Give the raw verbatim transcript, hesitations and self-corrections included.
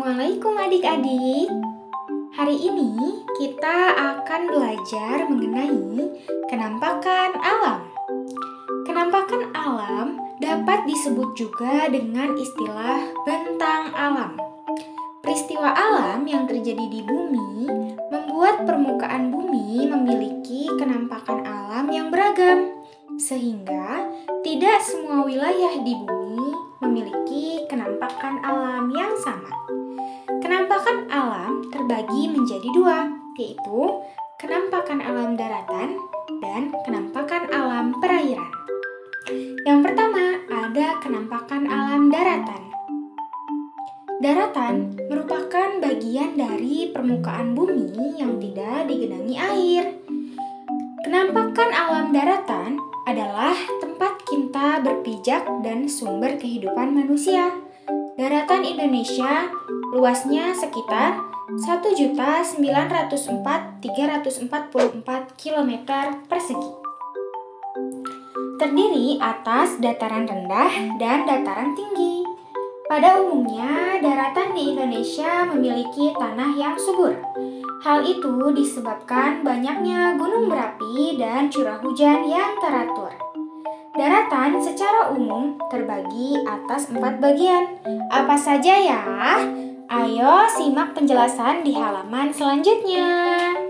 Assalamualaikum adik-adik. Hari ini kita akan belajar mengenai kenampakan alam. Kenampakan alam dapat disebut juga dengan istilah bentang alam. Peristiwa alam yang terjadi di bumi membuat permukaan bumi memiliki kenampakan alam yang beragam, sehingga tidak semua wilayah di bumi memiliki kenampakan alam yang sama. Kenampakan alam terbagi menjadi dua, yaitu kenampakan alam daratan dan kenampakan alam perairan. Yang pertama ada kenampakan alam daratan. Daratan merupakan bagian dari permukaan bumi yang tidak digenangi air. Kenampakan alam daratan adalah tempat kita berpijak dan sumber kehidupan manusia. Daratan Indonesia luasnya sekitar satu juta sembilan ratus empat ribu tiga ratus empat puluh empat kilometer persegi. Terdiri atas dataran rendah dan dataran tinggi. Pada umumnya, daratan di Indonesia memiliki tanah yang subur. Hal itu disebabkan banyaknya gunung berapi dan curah hujan yang teratur. Daratan secara umum terbagi atas empat bagian. Apa saja ya? Ayo simak penjelasan di halaman selanjutnya.